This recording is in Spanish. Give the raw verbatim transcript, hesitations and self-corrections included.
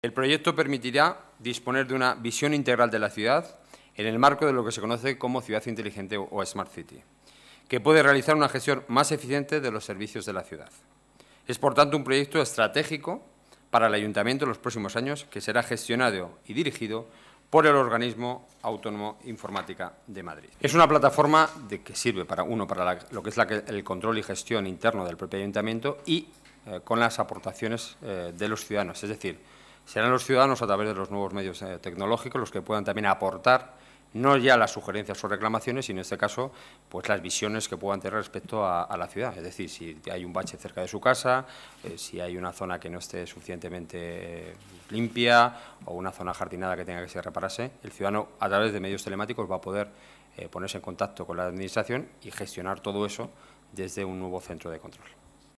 El proyecto permitirá disponer de una visión integral de la ciudad en el marco de lo que se conoce como ciudad inteligente o Smart City, que puede realizar una gestión más eficiente de los servicios de la ciudad. Es, por tanto, un proyecto estratégico para el Ayuntamiento en los próximos años, que será gestionado y dirigido por el Organismo Autónomo Informática de Madrid. Es una plataforma de que sirve para uno para la, lo que es la, el control y gestión interno del propio Ayuntamiento y eh, con las aportaciones eh, de los ciudadanos, es decir, serán los ciudadanos a través de los nuevos medios eh, tecnológicos los que puedan también aportar no ya las sugerencias o reclamaciones, sino en este caso pues las visiones que puedan tener respecto a, a la ciudad. Es decir, si hay un bache cerca de su casa, eh, si hay una zona que no esté suficientemente eh, limpia o una zona jardinada que tenga que ser repararse, el ciudadano a través de medios telemáticos va a poder eh, ponerse en contacto con la Administración y gestionar todo eso desde un nuevo centro de control.